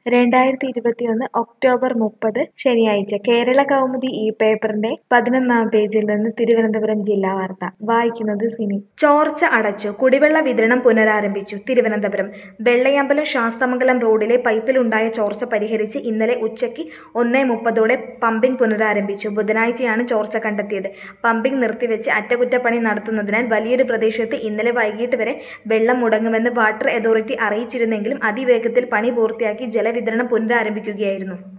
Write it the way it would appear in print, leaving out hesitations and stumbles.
2021 October 30 ശനിയാഴ്ച കേരള കൗമുദി ഈ പേപ്പറിന്റെ 11-ാം പേജിൽ നിന്ന് തിരുവനന്തപുരം ജില്ലാ വാർത്ത വായിക്കുന്നത് സിനി. ചോർച്ച അടച്ചു, കുടിവെള്ള വിതരണം പുനരാരംഭിച്ചു. തിരുവനന്തപുരം വെള്ളയമ്പലം ശാസ്തമംഗലം റോഡിലെ പൈപ്പിലുണ്ടായ ചോർച്ച പരിഹരിച്ച് ഇന്നലെ ഉച്ചയ്ക്ക് 1:30 പമ്പിംഗ് പുനരാരംഭിച്ചു. ബുധനാഴ്ചയാണ് ചോർച്ച കണ്ടെത്തിയത്. പമ്പിംഗ് നിർത്തിവെച്ച് അറ്റകുറ്റപ്പണി നടത്തുന്നതിനാൽ വലിയൊരു പ്രദേശത്ത് ഇന്നലെ വൈകിട്ട് വരെ വെള്ളം മുടങ്ങുമെന്ന് വാട്ടർ അതോറിറ്റി അറിയിച്ചിരുന്നെങ്കിലും അതിവേഗത്തിൽ പണി പൂർത്തിയാക്കി ജലവിതരണം പുനരാരംഭിക്കുകയായിരുന്നു.